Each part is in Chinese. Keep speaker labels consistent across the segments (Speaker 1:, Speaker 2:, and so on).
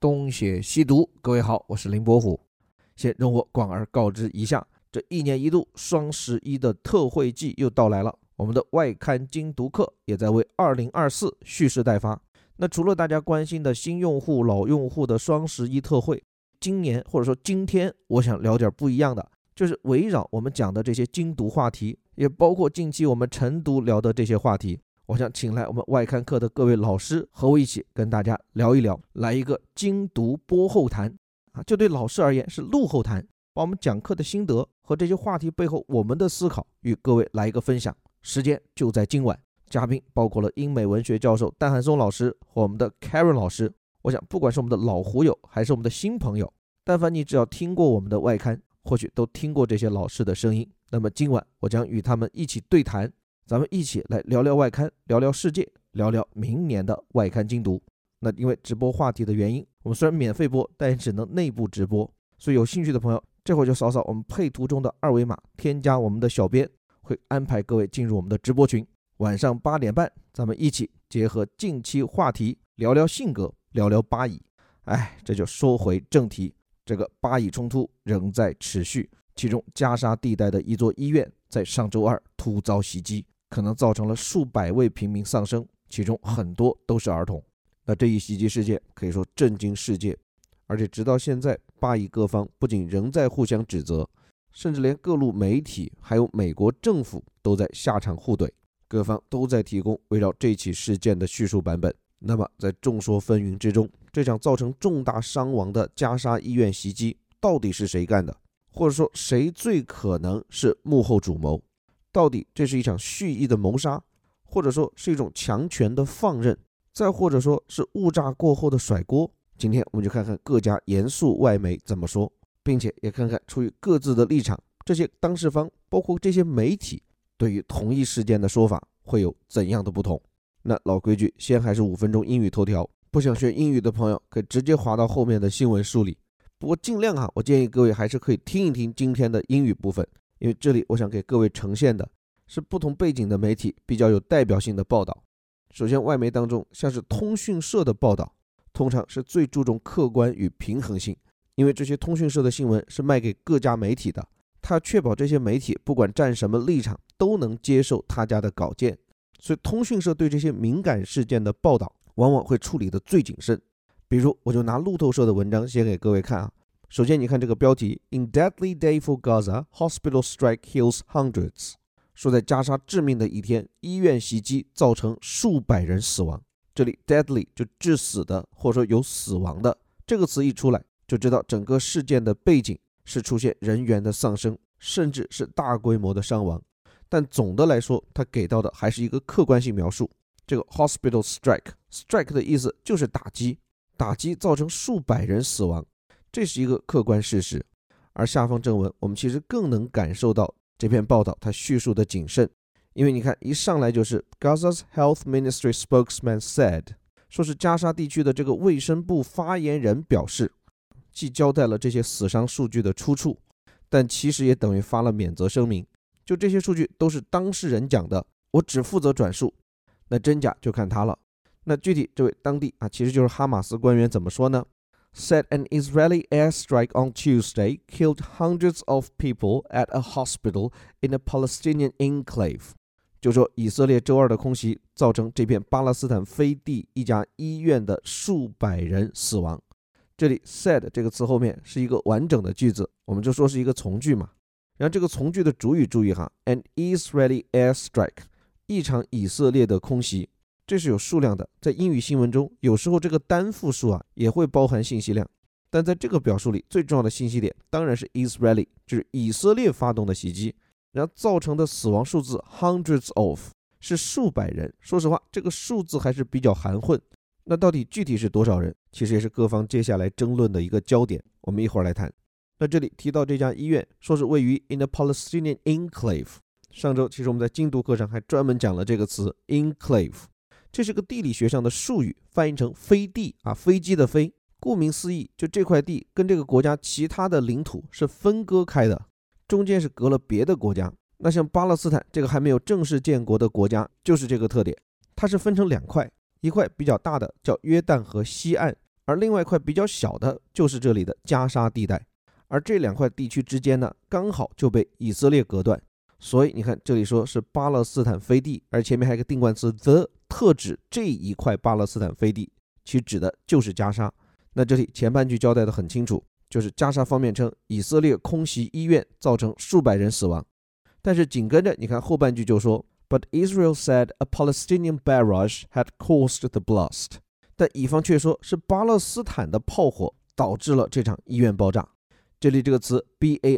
Speaker 1: 东邪西毒，各位好，我是林伯虎。先容我广而告之一下，这一年一度双11的特惠季又到来了，我们的外刊精读课也在为2024蓄势待发。那除了大家关心的新用户、老用户的双11特惠，今年或者说今天我想聊点不一样的，就是围绕我们讲的这些精读话题，也包括近期我们晨读聊的这些话题，我想请来我们外刊课的各位老师和我一起跟大家聊一聊，来一个精读播后谈就对老师而言是录后谈，把我们讲课的心得和这些话题背后我们的思考与各位来一个分享。时间就在今晚，嘉宾包括了英美文学教授戴汉松老师和我们的 Karen 老师。我想不管是我们的老胡友还是我们的新朋友，但凡你只要听过我们的外刊，或许都听过这些老师的声音。那么今晚我将与他们一起对谈，咱们一起来聊聊外刊，聊聊世界，聊聊明年的外刊精读。那因为直播话题的原因，我们虽然免费播，但也只能内部直播，所以有兴趣的朋友这会儿就扫扫我们配图中的二维码，添加我们的小编，会安排各位进入我们的直播群。晚上8点半，咱们一起结合近期话题，聊聊性格，聊聊巴以。这就说回正题，这个巴以冲突仍在持续，其中加沙地带的一座医院在上周二突遭袭击，可能造成了数百位平民丧生，其中很多都是儿童。那这一袭击事件可以说震惊世界，而且直到现在，巴以各方不仅仍在互相指责，甚至连各路媒体还有美国政府都在下场互怼，各方都在提供围绕这起事件的叙述版本。那么在众说纷纭之中，这场造成重大伤亡的加沙医院袭击到底是谁干的？或者说谁最可能是幕后主谋？到底这是一场蓄意的谋杀，或者说是一种强权的放任，再或者说是误炸过后的甩锅？今天我们就看看各家严肃外媒怎么说，并且也看看出于各自的立场，这些当事方包括这些媒体对于同一事件的说法会有怎样的不同。那老规矩，先还是5分钟英语头条，不想学英语的朋友可以直接滑到后面的新闻梳理，不过尽量我建议各位还是可以听一听今天的英语部分，因为这里我想给各位呈现的是不同背景的媒体比较有代表性的报道。首先外媒当中，像是通讯社的报道通常是最注重客观与平衡性，因为这些通讯社的新闻是卖给各家媒体的，他确保这些媒体不管站什么立场都能接受他家的稿件，所以通讯社对这些敏感事件的报道往往会处理得最谨慎。比如我就拿路透社的文章写给各位看首先你看这个标题 In deadly day for Gaza, hospital strike kills hundreds， 说在加沙致命的一天，医院袭击造成数百人死亡。这里 deadly 就致死的，或者说有死亡的，这个词一出来就知道整个事件的背景是出现人员的丧生，甚至是大规模的伤亡。但总的来说，他给到的还是一个客观性描述。这个 hospital strike 的意思就是打击，打击造成数百人死亡，这是一个客观事实。而下方正文我们其实更能感受到这篇报道它叙述的谨慎，因为你看一上来就是 Gaza's Health Ministry spokesman said， 说是加沙地区的这个卫生部发言人表示，既交代了这些死伤数据的出处，但其实也等于发了免责声明，就这些数据都是当事人讲的，我只负责转述，那真假就看他了。那具体这位当地其实就是哈马斯官员怎么说呢？ Said an Israeli airstrike on Tuesday killed hundreds of people at a hospital in a Palestinian enclave， 就说以色列周二的空袭造成这片巴勒斯坦飞地一家医院的数百人死亡。这里 said 这个词后面是一个完整的句子，我们就说是一个从句嘛。然后这个从句的主语注意an Israeli airstrike， 一场以色列的空袭，这是有数量的，在英语新闻中有时候这个单复数也会包含信息量，但在这个表述里最重要的信息点当然是 Israeli， 就是以色列发动的袭击，然后造成的死亡数字 hundreds of 是数百人。说实话这个数字还是比较含混，那到底具体是多少人，其实也是各方接下来争论的一个焦点，我们一会儿来谈。那这里提到这家医院说是位于 in a Palestinian enclave， 上周其实我们在精读课上还专门讲了这个词 enclave， 这是个地理学上的术语，翻译成飞地飞机的飞。顾名思义，就这块地跟这个国家其他的领土是分割开的，中间是隔了别的国家。那像巴勒斯坦这个还没有正式建国的国家就是这个特点，它是分成2块，一块比较大的叫约旦河西岸， 而另外一块比较小的就是这里的加沙地带，而这两块地区之间呢，刚好就被以色列隔断。所以你看这里说是巴勒斯坦飞地，而前面还有一个定冠词 the， 特指这一块巴勒斯坦飞地，其指的就是加沙。那这里前半句交代的很清楚，就是加沙方面称以色列空袭医院造成数百人死亡，但是紧跟着你看后半句就说 But Israel said a Palestinian barrage had caused the blast， 但以方却说是巴勒斯坦的炮火导致了这场医院爆炸。这里这个词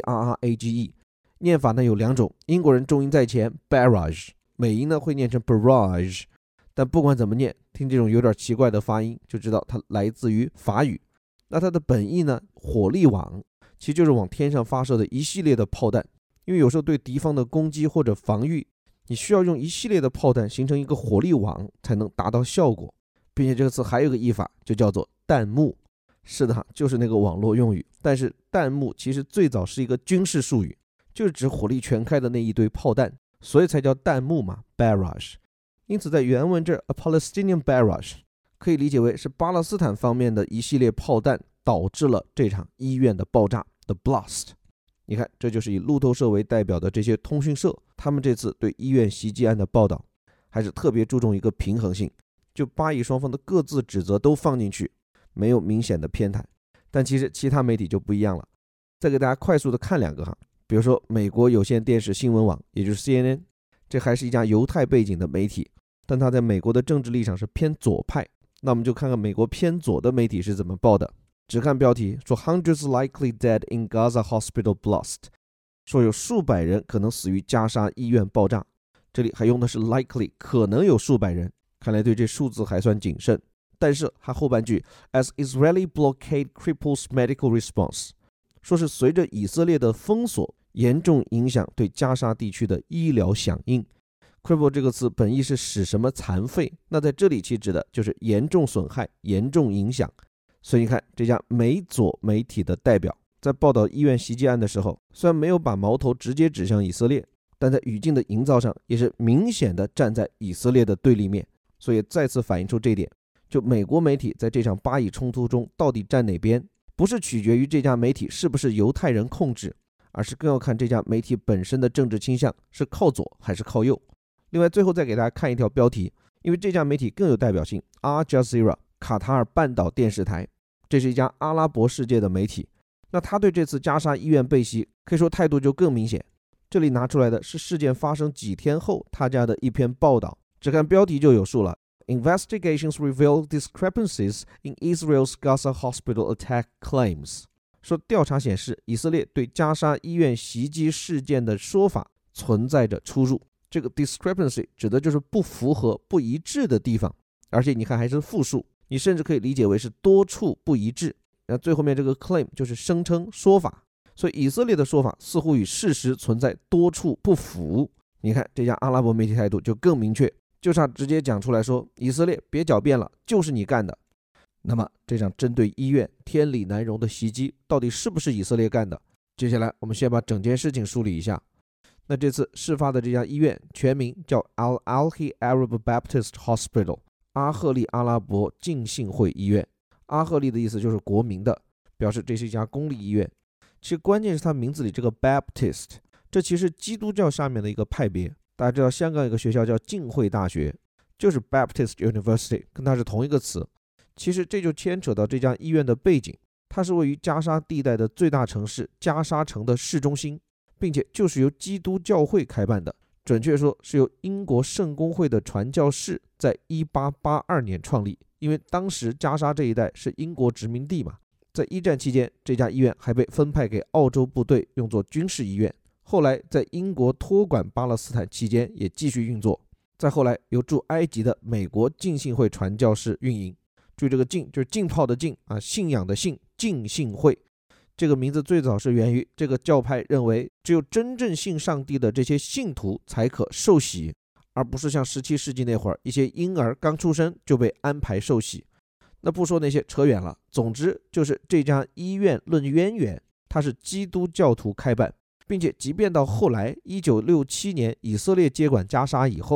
Speaker 1: barrage 念法呢有两种，英国人重音在前 barrage， 美音呢会念成 barrage， 但不管怎么念，听这种有点奇怪的发音就知道它来自于法语。那它的本意呢，火力网其实就是往天上发射的一系列的炮弹，因为有时候对敌方的攻击或者防御，你需要用一系列的炮弹形成一个火力网才能达到效果，并且这个词还有一个译法，就叫做弹幕。是的，就是那个网络用语，但是弹幕其实最早是一个军事术语，就是指火力全开的那一堆炮弹，所以才叫弹幕嘛 barrage。 因此在原文这 a Palestinian barrage 可以理解为是巴勒斯坦方面的一系列炮弹导致了这场医院的爆炸 the blast。 你看这就是以路透社为代表的这些通讯社，他们这次对医院袭击案的报道还是特别注重一个平衡性，就巴以双方的各自指责都放进去，没有明显的偏袒。但其实其他媒体就不一样了，再给大家快速的看两个哈。比如说美国有线电视新闻网，也就是 CNN， 这还是一家犹太背景的媒体，但它在美国的政治立场是偏左派。那我们就看看美国偏左的媒体是怎么报的。只看标题说 Hundreds likely dead in Gaza hospital blast， 说有数百人可能死于加沙医院爆炸，这里还用的是 likely， 可能有数百人，看来对这数字还算谨慎。但是它后半句 as Israeli blockade cripples medical response， 说是随着以色列的封锁严重影响对加沙地区的医疗响应。 cripple 这个词本意是使什么残废，那在这里其指的就是严重损害、严重影响。所以你看这家美左媒体的代表在报道医院袭击案的时候，虽然没有把矛头直接指向以色列，但在语境的营造上也是明显的站在以色列的对立面，所以再次反映出这点，就美国媒体在这场巴以冲突中到底站哪边，不是取决于这家媒体是不是犹太人控制，而是更要看这家媒体本身的政治倾向是靠左还是靠右。另外最后再给大家看一条标题，因为这家媒体更有代表性， Al Jazeera 卡塔尔半岛电视台，这是一家阿拉伯世界的媒体。那他对这次加沙医院被袭可以说态度就更明显，这里拿出来的是事件发生几天后他家的一篇报道，只看标题就有数了。 Investigations reveal discrepancies in Israel's Gaza hospital attack claims， 说调查显示以色列对加沙医院袭击事件的说法存在着出入。这个 discrepancy 指的就是不符合、不一致的地方，而且你看还是复数，你甚至可以理解为是多处不一致。那最后面这个 claim 就是声称、说法，所以以色列的说法似乎与事实存在多处不符。你看这家阿拉伯媒体态度就更明确，就差直接讲出来说以色列别狡辩了，就是你干的。那么这场针对医院天理难容的袭击到底是不是以色列干的？接下来我们先把整件事情梳理一下。那这次事发的这家医院全名叫 Al-Ahli Arab Baptist Hospital， 阿赫利阿拉伯浸信会医院。阿赫利的意思就是国民的，表示这是一家公立医院。其实关键是它名字里这个 Baptist， 这其实基督教下面的一个派别。大家知道香港有个学校叫浸会大学，就是 Baptist University， 跟它是同一个词。其实这就牵扯到这家医院的背景，它是位于加沙地带的最大城市加沙城的市中心，并且就是由基督教会开办的，准确说是由英国圣公会的传教士在1882年创立。因为当时加沙这一带是英国殖民地嘛，在一战期间这家医院还被分派给澳洲部队用作军事医院，后来在英国托管巴勒斯坦期间也继续运作，再后来由驻埃及的美国浸信会传教士运营。注意这个浸就是浸泡的浸啊，信仰的信，浸信会这个名字最早是源于这个教派认为只有真正信上帝的这些信徒才可受洗，而不是像17世纪那会儿一些婴儿刚出生就被安排受洗。那不说那些扯远了，总之就是这家医院论渊源，它是基督教徒开办，并且即便到后来1967年以色列接管加沙以后，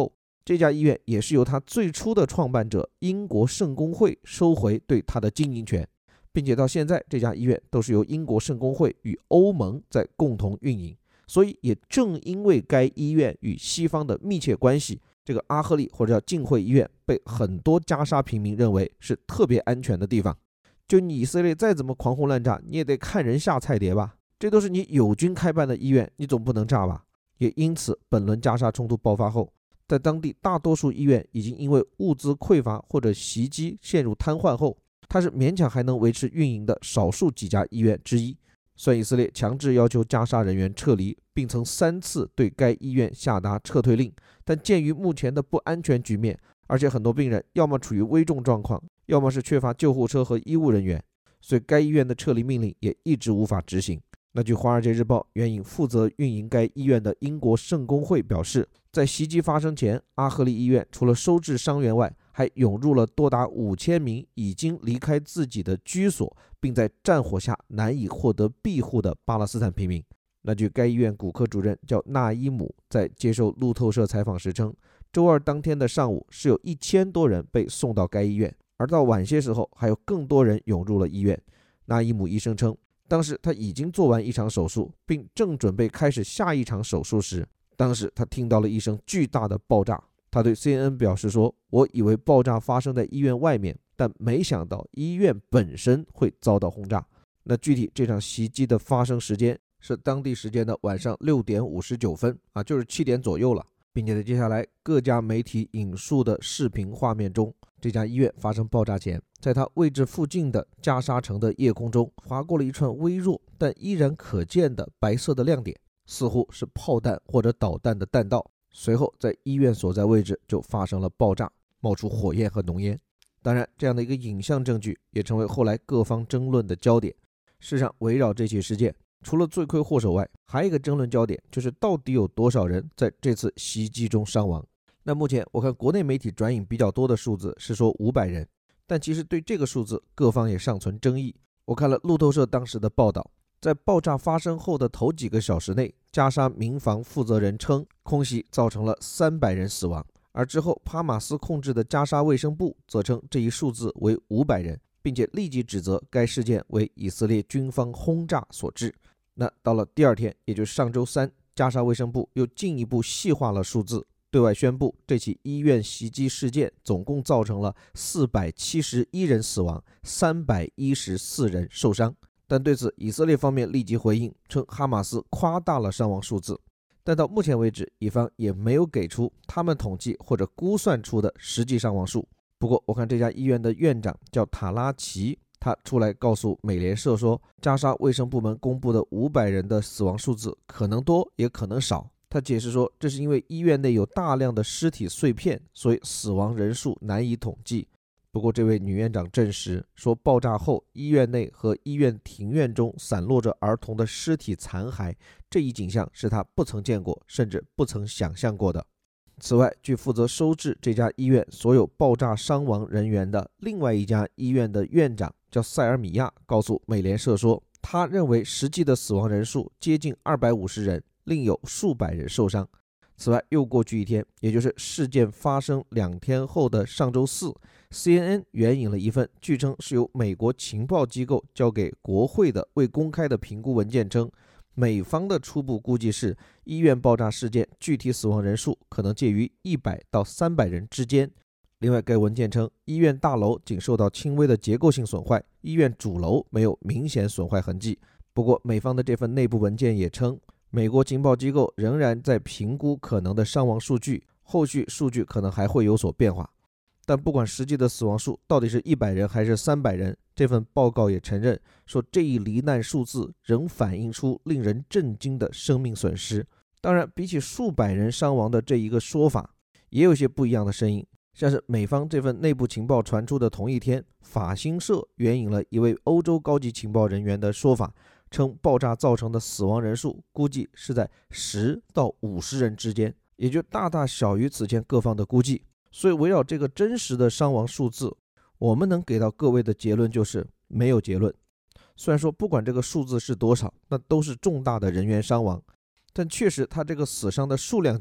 Speaker 1: 这家医院也是由他最初的创办者英国圣公会收回对他的经营权，并且到现在这家医院都是由英国圣公会与欧盟在共同运营。所以也正因为该医院与西方的密切关系，这个阿赫利或者叫浸会医院被很多加沙平民认为是特别安全的地方。就你以色列再怎么狂轰滥炸，你也得看人下菜碟吧，这都是你友军开办的医院，你总不能炸吧。也因此本轮加沙冲突爆发后，在当地大多数医院已经因为物资匮乏或者袭击陷入瘫痪后，它是勉强还能维持运营的少数几家医院之一。虽然以色列强制要求加沙人员撤离，并曾3次对该医院下达撤退令，但鉴于目前的不安全局面，而且很多病人要么处于危重状况，要么是缺乏救护车和医务人员，所以该医院的撤离命令也一直无法执行。那据《华尔街日报》援引负责运营该医院的英国圣公会表示，在袭击发生前，阿赫利医院除了收治伤员外，还涌入了多达5000名已经离开自己的居所，并在战火下难以获得庇护的巴勒斯坦平民。那据该医院骨科主任叫纳伊姆在接受路透社采访时称，周二当天的上午是有1000多人被送到该医院，而到晚些时候还有更多人涌入了医院。纳伊姆医生称，当时他已经做完一场手术，并正准备开始下一场手术时，当时他听到了一声巨大的爆炸。他对 CNN 表示说，我以为爆炸发生在医院外面，但没想到医院本身会遭到轰炸。那具体这场袭击的发生时间是当地时间的晚上6点59分就是7点左右了，并且在接下来各家媒体引述的视频画面中，这家医院发生爆炸前，在它位置附近的加沙城的夜空中划过了一串微弱但依然可见的白色的亮点，似乎是炮弹或者导弹的弹道。随后在医院所在位置就发生了爆炸，冒出火焰和浓烟。当然，这样的一个影像证据也成为后来各方争论的焦点。事实上，围绕这起事件，除了罪魁祸首外，还有一个争论焦点就是到底有多少人在这次袭击中伤亡。那目前我看国内媒体转引比较多的数字是说500人，但其实对这个数字各方也尚存争议。我看了路透社当时的报道，在爆炸发生后的头几个小时内，加沙民防负责人称空袭造成了300人死亡，而之后哈马斯控制的加沙卫生部则称这一数字为500人，并且立即指责该事件为以色列军方轰炸所致。那到了第二天，也就是上周3，加沙卫生部又进一步细化了数字，对外宣布这起医院袭击事件总共造成了471人死亡，314人受伤。但对此以色列方面立即回应称哈马斯夸大了伤亡数字，但到目前为止以方也没有给出他们统计或者估算出的实际伤亡数。不过我看这家医院的院长叫塔拉奇，他出来告诉美联社说，加沙卫生部门公布的500人的死亡数字可能多也可能少。他解释说，这是因为医院内有大量的尸体碎片，所以死亡人数难以统计。不过这位女院长证实说，爆炸后医院内和医院庭院中散落着儿童的尸体残骸，这一景象是她不曾见过，甚至不曾想象过的。此外，据负责收治这家医院所有爆炸伤亡人员的另外一家医院的院长叫塞尔米亚告诉美联社说，他认为实际的死亡人数接近250人，另有数百人受伤。此外，又过去一天，也就是事件发生2天后的上周4， CNN 援引了一份据称是由美国情报机构交给国会的未公开的评估文件称，美方的初步估计是医院爆炸事件具体死亡人数可能介于100到300人之间。另外，该文件称，医院大楼仅受到轻微的结构性损坏，医院主楼没有明显损坏痕迹。不过美方的这份内部文件也称，美国情报机构仍然在评估可能的伤亡数据，后续数据可能还会有所变化。但不管实际的死亡数到底是100人还是300人，这份报告也承认说，这一罹难数字仍反映出令人震惊的生命损失。当然，比起数百人伤亡的这一个说法，也有些不一样的声音。像是美方这份内部情报传出的同一天，法新社援引了一位欧洲高级情报人员的说法，称爆炸造成的死亡人数估计是在10到50人之间，也就大大小于此前各方的估计。所以围绕这个真实的伤亡数字，我们能给到各位的结论就是没有结论。虽然说不管这个数字是多少，那都是重大的人员伤亡，但确实它这个死伤的数量级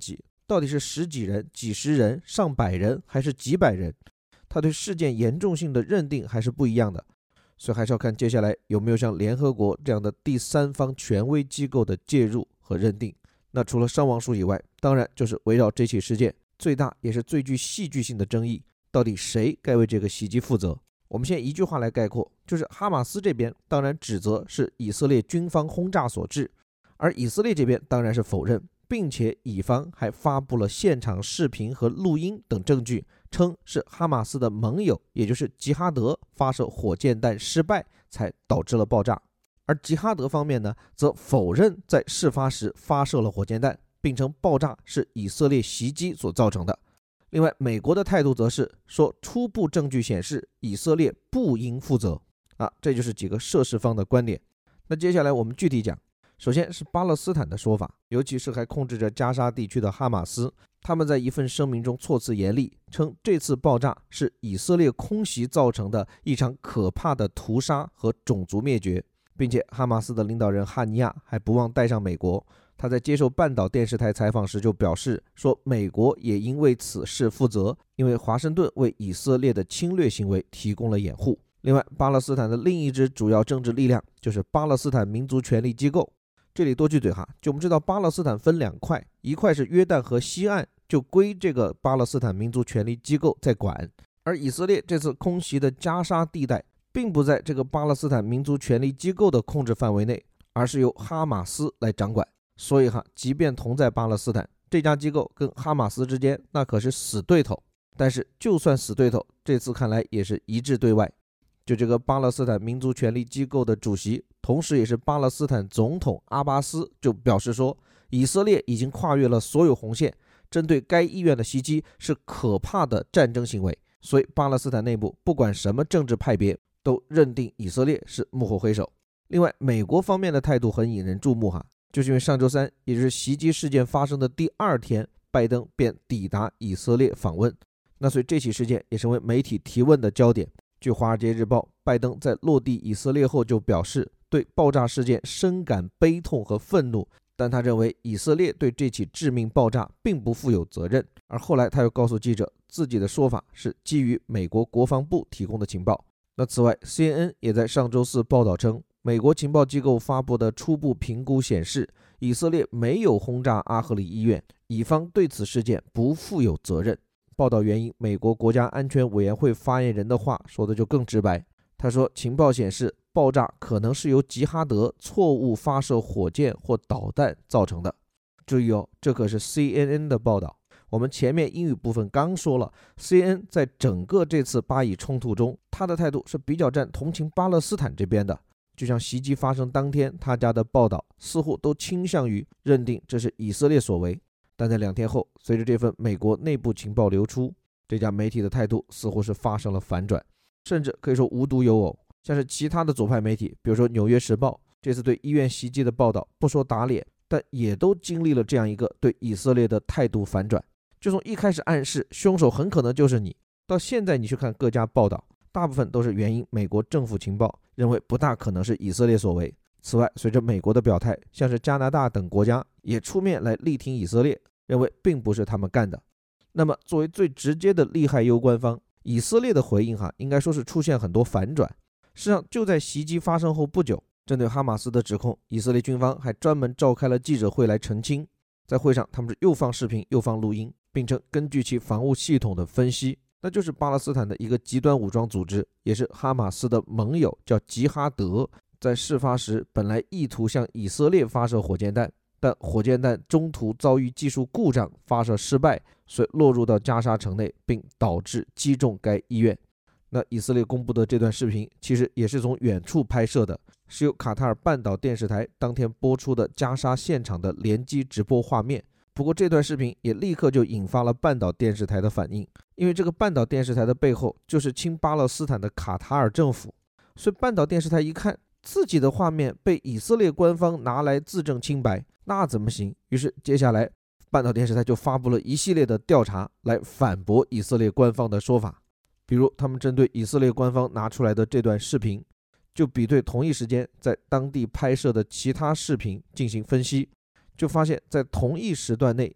Speaker 1: 到底是十几人、几十人、上百人还是几百人，他对事件严重性的认定还是不一样的，所以还是要看接下来有没有像联合国这样的第三方权威机构的介入和认定。那除了伤亡数以外，当然就是围绕这起事件最大也是最具戏剧性的争议，到底谁该为这个袭击负责。我们先一句话来概括，就是哈马斯这边当然指责是以色列军方轰炸所致，而以色列这边当然是否认，并且以方还发布了现场视频和录音等证据，称是哈马斯的盟友，也就是吉哈德发射火箭弹失败才导致了爆炸。而吉哈德方面呢，则否认在事发时发射了火箭弹，并称爆炸是以色列袭击所造成的。另外，美国的态度则是说，初步证据显示以色列不应负责这就是几个涉事方的观点。那接下来我们具体讲，首先是巴勒斯坦的说法，尤其是还控制着加沙地区的哈马斯，他们在一份声明中措辞严厉，称这次爆炸是以色列空袭造成的一场可怕的屠杀和种族灭绝，并且哈马斯的领导人哈尼亚还不忘带上美国。他在接受半岛电视台采访时就表示说，美国也应为此事负责，因为华盛顿为以色列的侵略行为提供了掩护。另外，巴勒斯坦的另一支主要政治力量就是巴勒斯坦民族权力机构。这里多句嘴哈，就我们知道巴勒斯坦分两块，一块是约旦河西岸，就归这个巴勒斯坦民族权力机构在管，而以色列这次空袭的加沙地带并不在这个巴勒斯坦民族权力机构的控制范围内，而是由哈马斯来掌管。所以即便同在巴勒斯坦，这家机构跟哈马斯之间那可是死对头，但是就算死对头，这次看来也是一致对外。就这个巴勒斯坦民族权力机构的主席，同时也是巴勒斯坦总统阿巴斯就表示说，以色列已经跨越了所有红线，针对该医院的袭击是可怕的战争行为。所以巴勒斯坦内部不管什么政治派别都认定以色列是幕后黑手。另外，美国方面的态度很引人注目就是因为上周三，也就是袭击事件发生的第二天，拜登便抵达以色列访问。那所以这起事件也成为媒体提问的焦点。据《华尔街日报》，拜登在落地以色列后就表示，对爆炸事件深感悲痛和愤怒，但他认为以色列对这起致命爆炸并不负有责任。而后来他又告诉记者，自己的说法是基于美国国防部提供的情报。那此外， CNN 也在上周四报道称，美国情报机构发布的初步评估显示，以色列没有轰炸阿赫里医院，以方对此事件不负有责任。报道援引美国国家安全委员会发言人的话说的就更直白，他说，情报显示爆炸可能是由吉哈德错误发射火箭或导弹造成的。注意这可是 CNN 的报道。我们前面英语部分刚说了， CNN 在整个这次巴以冲突中，他的态度是比较站同情巴勒斯坦这边的。就像袭击发生当天，他家的报道似乎都倾向于认定这是以色列所为。但在2天后，随着这份美国内部情报流出，这家媒体的态度似乎是发生了反转，甚至可以说无独有偶，像是其他的左派媒体，比如说《纽约时报》，这次对医院袭击的报道不说打脸，但也都经历了这样一个对以色列的态度反转。就从一开始暗示凶手很可能就是你，到现在你去看各家报道，大部分都是援引美国政府情报，认为不大可能是以色列所为。此外，随着美国的表态，像是加拿大等国家也出面来力挺以色列，认为并不是他们干的。那么作为最直接的利害攸关方，以色列的回应应该说是出现很多反转。事实上，就在袭击发生后不久，针对哈马斯的指控，以色列军方还专门召开了记者会来澄清。在会上，他们是又放视频又放录音，并称根据其防务系统的分析，那就是巴勒斯坦的一个极端武装组织，也是哈马斯的盟友，叫吉哈德，在事发时本来意图向以色列发射火箭弹，但火箭弹中途遭遇技术故障发射失败，所以落入到加沙城内，并导致击中该医院。那以色列公布的这段视频其实也是从远处拍摄的，是由卡塔尔半岛电视台当天播出的加沙现场的联机直播画面。不过这段视频也立刻就引发了半岛电视台的反应，因为这个半岛电视台的背后就是亲巴勒斯坦的卡塔尔政府，所以半岛电视台一看自己的画面被以色列官方拿来自证清白，那怎么行？于是接下来半岛电视台就发布了一系列的调查来反驳以色列官方的说法。比如他们针对以色列官方拿出来的这段视频，就比对同一时间在当地拍摄的其他视频进行分析，就发现在同一时段内，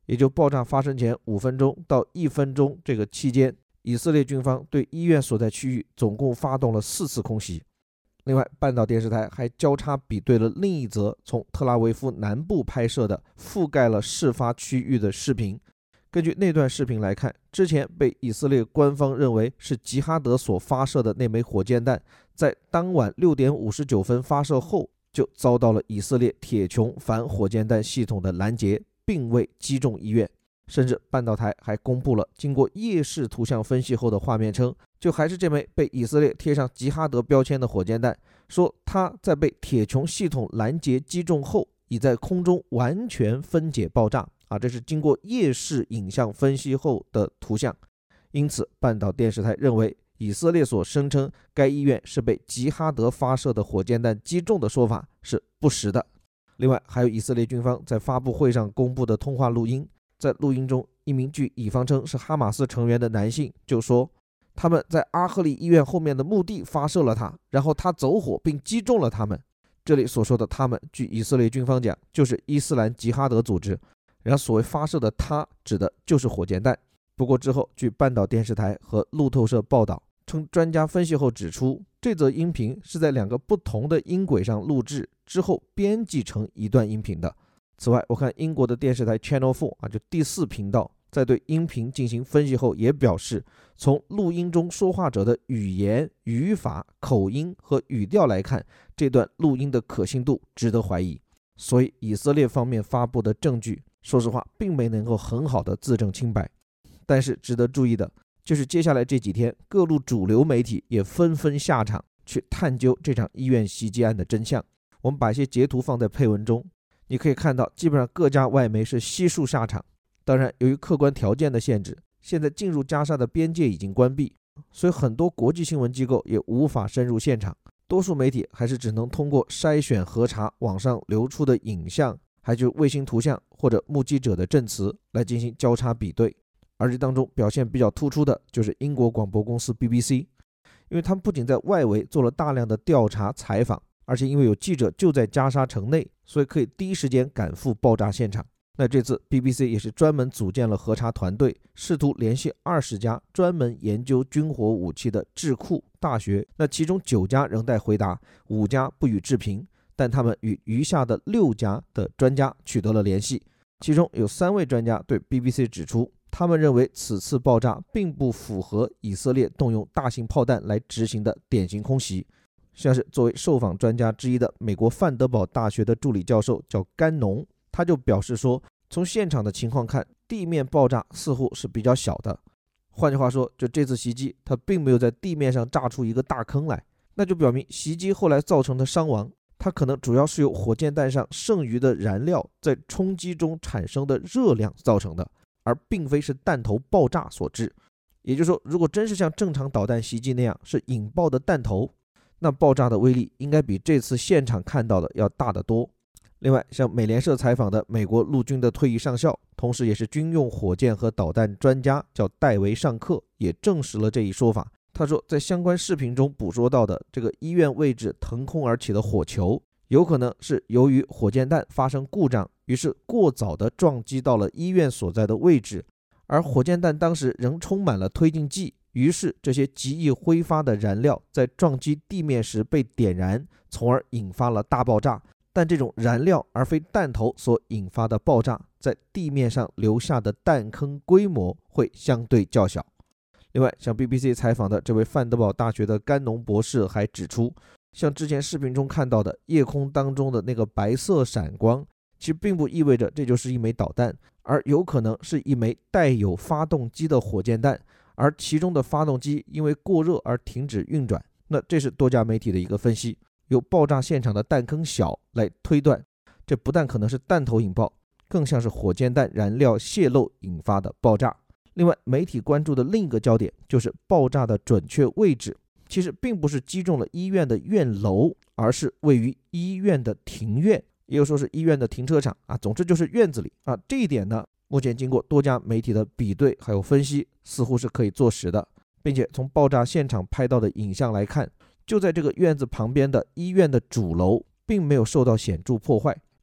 Speaker 1: 也就爆炸发生前5分钟到1分钟这个期间，以色列军方对医院所在区域总共发动了4次空袭。另外，半岛电视台还交叉比对了另一则从特拉维夫南部拍摄的覆盖了事发区域的视频。根据那段视频来看，之前被以色列官方认为是吉哈德所发射的那枚火箭弹，在当晚6点59分发射后，就遭到了以色列铁穹反火箭弹系统的拦截，并未击中医院。甚至半岛台还公布了经过夜视图像分析后的画面，称就还是这枚被以色列贴上吉哈德标签的火箭弹，说它在被铁穹系统拦截击中后，已在空中完全分解爆炸。这是经过夜视影像分析后的图像。因此，半岛电视台认为以色列所声称该医院是被吉哈德发射的火箭弹击中的说法是不实的。另外，还有以色列军方在发布会上公布的通话录音，在录音中，一名据以方称是哈马斯成员的男性就说，他们在阿赫利医院后面的墓地发射了他，然后他走火并击中了他们。这里所说的他们，据以色列军方讲，就是伊斯兰吉哈德组织。然后所谓发射的他指的就是火箭弹。不过之后，据半岛电视台和路透社报道称，专家分析后指出，这则音频是在2个不同的音轨上录制之后编辑成一段音频的。此外，我看英国的电视台 Channel 4就第4频道在对音频进行分析后也表示，从录音中说话者的语言、语法、口音和语调来看，这段录音的可信度值得怀疑。所以以色列方面发布的证据，说实话并没能够很好的自证清白。但是值得注意的就是接下来这几天，各路主流媒体也纷纷下场去探究这场医院袭击案的真相。我们把一些截图放在配文中，你可以看到基本上各家外媒是悉数下场。当然，由于客观条件的限制，现在进入加沙的边界已经关闭，所以很多国际新闻机构也无法深入现场，多数媒体还是只能通过筛选核查网上流出的影像，还有卫星图像或者目击者的证词来进行交叉比对。而这当中表现比较突出的就是英国广播公司 BBC， 因为他们不仅在外围做了大量的调查采访，而且因为有记者就在加沙城内，所以可以第一时间赶赴爆炸现场。那这次 BBC 也是专门组建了核查团队，试图联系20家专门研究军火武器的智库、大学，那其中9家仍待回答，5家不予置评，但他们与余下的6家的专家取得了联系。其中有3位专家对 BBC 指出，他们认为此次爆炸并不符合以色列动用大型炮弹来执行的典型空袭。像是作为受访专家之一的美国范德堡大学的助理教授叫甘农，他就表示说，从现场的情况看，地面爆炸似乎是比较小的。换句话说，就这次袭击，它并没有在地面上炸出一个大坑来，那就表明袭击后来造成的伤亡，它可能主要是由火箭弹上剩余的燃料在冲击中产生的热量造成的，而并非是弹头爆炸所致。也就是说，如果真是像正常导弹袭击那样是引爆的弹头，那爆炸的威力应该比这次现场看到的要大得多。另外，像美联社采访的美国陆军的退役上校，同时也是军用火箭和导弹专家，叫戴维尚克，也证实了这一说法。他说，在相关视频中捕捉到的这个医院位置腾空而起的火球，有可能是由于火箭弹发生故障，于是过早的撞击到了医院所在的位置，而火箭弹当时仍充满了推进剂，于是这些极易挥发的燃料在撞击地面时被点燃，从而引发了大爆炸。但这种燃料而非弹头所引发的爆炸，在地面上留下的弹坑规模会相对较小。另外，像 BBC 采访的这位范德堡大学的甘农博士还指出，像之前视频中看到的夜空当中的那个白色闪光，其实并不意味着这就是一枚导弹，而有可能是一枚带有发动机的火箭弹，而其中的发动机因为过热而停止运转。那这是多家媒体的一个分析，由爆炸现场的弹坑小来推断，这不但可能是弹头引爆，更像是火箭弹燃料泄漏引发的爆炸。另外，媒体关注的另一个焦点就是爆炸的准确位置，其实并不是击中了医院的院楼，而是位于医院的庭院，也有说是医院的停车场总之就是院子里这一点呢，目前经过多家媒体的比对还有分析，似乎是可以坐实的，并且从爆炸现场拍到的影像来看，就在这个院子旁边的医院的主楼并没有受到显著破坏，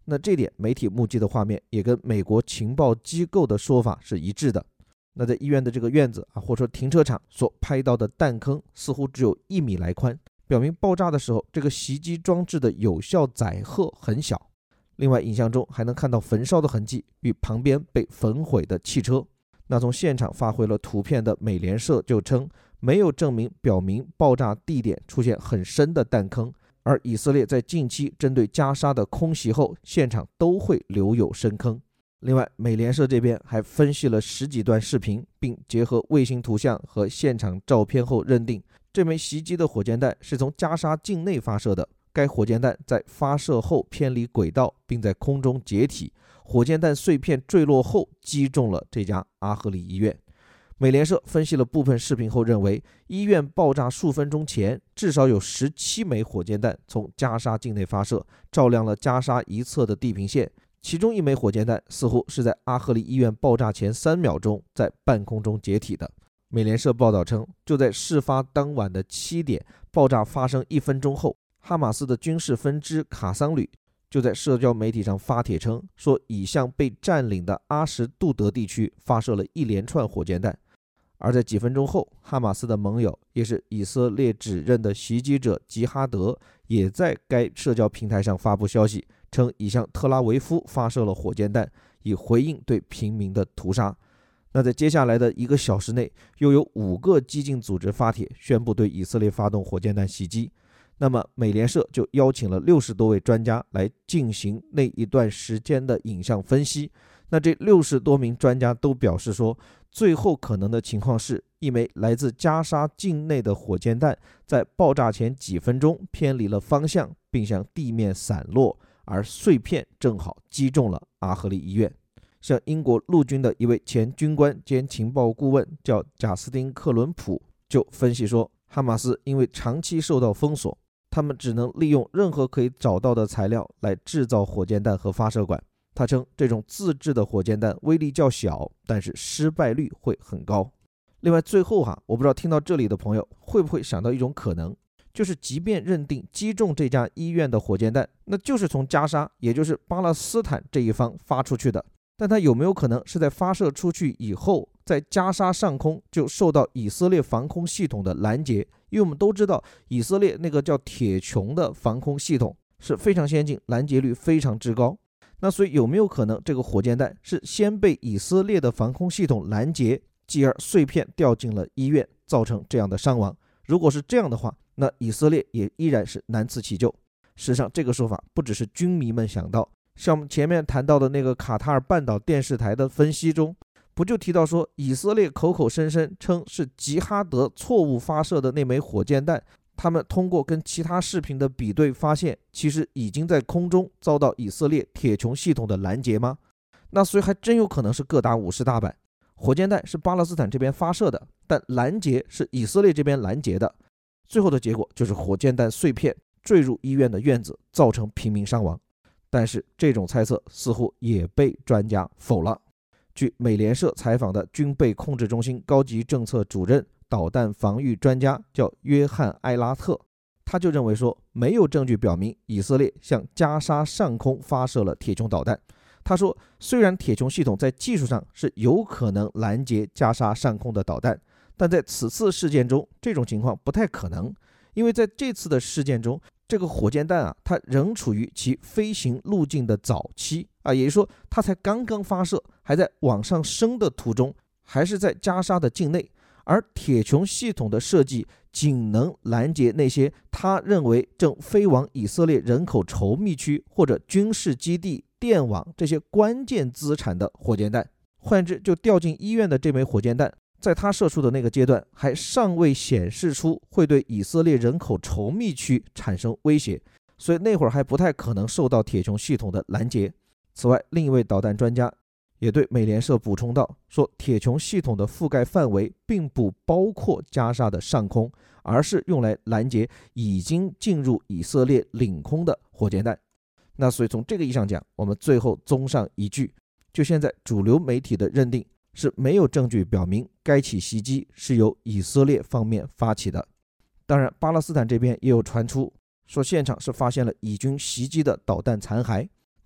Speaker 1: 那这点媒体目击的画面也跟美国情报机构的说法是一致的。那在医院的这个院子或者说停车场所拍到的弹坑似乎只有1米来宽，表明爆炸的时候这个袭击装置的有效载荷很小。另外影像中还能看到焚烧的痕迹与旁边被焚毁的汽车。那从现场发回了图片的美联社就称，没有证明表明爆炸地点出现很深的弹坑，而以色列在近期针对加沙的空袭后，现场都会留有深坑。另外美联社这边还分析了10几段视频，并结合卫星图像和现场照片后认定，这枚袭击的火箭弹是从加沙境内发射的。该火箭弹在发射后偏离轨道，并在空中解体，火箭弹碎片坠落后击中了这家阿赫利医院。美联社分析了部分视频后认为，医院爆炸数分钟前至少有17枚火箭弹从加沙境内发射，照亮了加沙一侧的地平线。其中1枚火箭弹似乎是在阿赫利医院爆炸前3秒钟在半空中解体的。美联社报道称，就在事发当晚的7点，爆炸发生1分钟后，哈马斯的军事分支卡桑旅就在社交媒体上发帖称，说已向被占领的阿什杜德地区发射了一连串火箭弹。而在几分钟后，哈马斯的盟友也是以色列指认的袭击者吉哈德也在该社交平台上发布消息，称已向特拉维夫发射了火箭弹，以回应对平民的屠杀。那在接下来的1个小时内，又有5个激进组织发帖宣布对以色列发动火箭弹袭击。那么美联社就邀请了60多位专家来进行那一段时间的影像分析。那这60多名专家都表示说，最后可能的情况是一枚来自加沙境内的火箭弹在爆炸前几分钟偏离了方向，并向地面散落，而碎片正好击中了阿赫利医院。像英国陆军的一位前军官兼情报顾问叫贾斯汀·克伦普就分析说，哈马斯因为长期受到封锁，他们只能利用任何可以找到的材料来制造火箭弹和发射管。他称这种自制的火箭弹威力较小，但是失败率会很高。另外最后我不知道听到这里的朋友会不会想到一种可能，就是即便认定击中这家医院的火箭弹那就是从加沙，也就是巴勒斯坦这一方发出去的，但它有没有可能是在发射出去以后，在加沙上空就受到以色列防空系统的拦截？因为我们都知道以色列那个叫铁穹的防空系统是非常先进，拦截率非常之高。那所以有没有可能这个火箭弹是先被以色列的防空系统拦截，继而碎片掉进了医院，造成这样的伤亡？如果是这样的话，那以色列也依然是难辞其咎。事实上这个说法不只是军迷们想到，像我们前面谈到的那个卡塔尔半岛电视台的分析中，不就提到说以色列口口声声称是吉哈德错误发射的那枚火箭弹，他们通过跟其他视频的比对发现，其实已经在空中遭到以色列铁穹系统的拦截吗？那所以还真有可能是各打50大板，火箭弹是巴勒斯坦这边发射的，但拦截是以色列这边拦截的，最后的结果就是火箭弹碎片坠入医院的院子，造成平民伤亡。但是这种猜测似乎也被专家否了。据美联社采访的军备控制中心高级政策主任导弹防御专家叫约翰·埃拉特，他就认为说，没有证据表明以色列向加沙上空发射了铁穹导弹。他说，虽然铁穹系统在技术上是有可能拦截加沙上空的导弹，但在此次事件中这种情况不太可能，因为在这次的事件中，这个火箭弹它仍处于其飞行路径的早期也就是说它才刚刚发射，还在往上升的途中，还是在加沙的境内。而铁穹系统的设计仅能拦截那些他认为正飞往以色列人口稠密区或者军事基地、电网这些关键资产的火箭弹。换之，就掉进医院的这枚火箭弹，在他射出的那个阶段还尚未显示出会对以色列人口稠密区产生威胁，所以那会儿还不太可能受到铁穹系统的拦截。此外，另一位导弹专家也对美联社补充到，说铁穹系统的覆盖范围并不包括加沙的上空，而是用来拦截已经进入以色列领空的火箭弹。那所以从这个意义上讲，我们最后综上一句，就现在主流媒体的认定是没有证据表明该起袭击是由以色列方面发起的。当然巴勒斯坦这边也有传出说现场是发现了以军袭击的导弹残骸，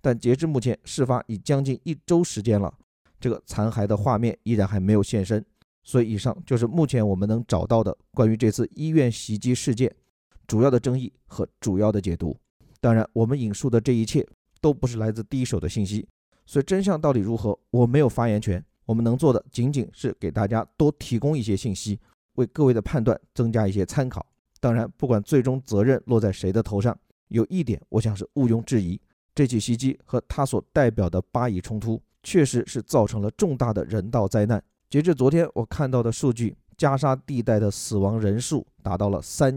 Speaker 1: 但截至目前，事发已将近1周时间了，这个残骸的画面依然还没有现身。所以以上就是目前我们能找到的关于这次医院袭击事件主要的争议和主要的解读。当然，我们引述的这一切都不是来自第一手的信息，所以真相到底如何，我没有发言权。我们能做的仅仅是给大家多提供一些信息，为各位的判断增加一些参考。当然，不管最终责任落在谁的头上，有一点我想是毋庸置疑，这起袭击和它所代表的巴以冲突确实是造成了重大的人道灾难。截至昨天我看到的数据，加沙地带的死亡人数达到了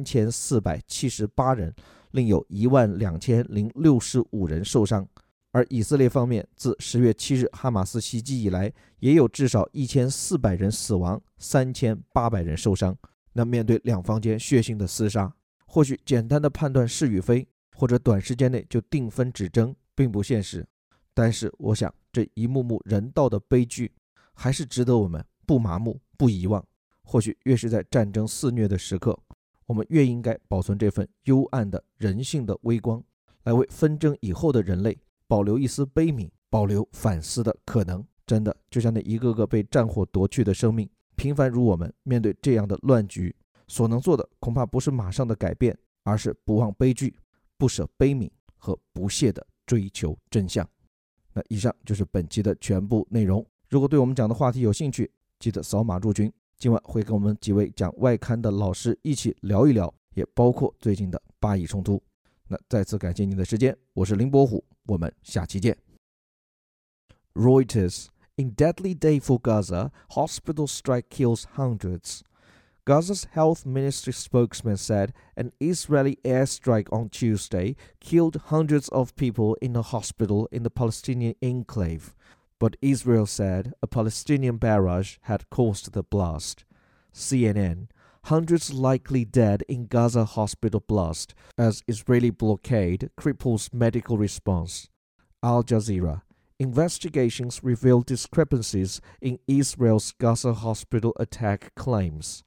Speaker 1: 3478人，另有12065人受伤。而以色列方面自10月7日哈马斯袭击以来，也有至少1400人死亡，3800人受伤。那面对两方间血腥的厮杀，或许简单的判断是与非，或者短时间内就定分止争，并不现实。但是我想，这一幕幕人道的悲剧还是值得我们不麻木、不遗忘。或许越是在战争肆虐的时刻，我们越应该保存这份幽暗的人性的微光，来为纷争以后的人类保留一丝悲悯，保留反思的可能。真的就像那一个个被战火夺去的生命，平凡如我们，面对这样的乱局，所能做的恐怕不是马上的改变，而是不忘悲剧，不舍悲悯和不懈的追求真相。那以上就是本期的全部内容。如果对我们讲的话题有兴趣，记得扫码入群。今晚会跟我们几位讲外刊的老师一起聊一聊，也包括最近的巴以冲突。那再次感谢您的时间，我是林伯虎，我们下期见。Reuters: In deadly day for Gaza, hospital strike kills hundreds. Gaza's health ministry spokesman said an Israeli airstrike on Tuesday killed hundreds of people in a hospital in the Palestinian enclave, but Israel said a Palestinian barrage had caused the blast. CNN: Hundreds likely dead in Gaza hospital blast as Israeli blockade cripples medical response. Al Jazeera: Investigations reveal discrepancies in Israel's Gaza hospital attack claims.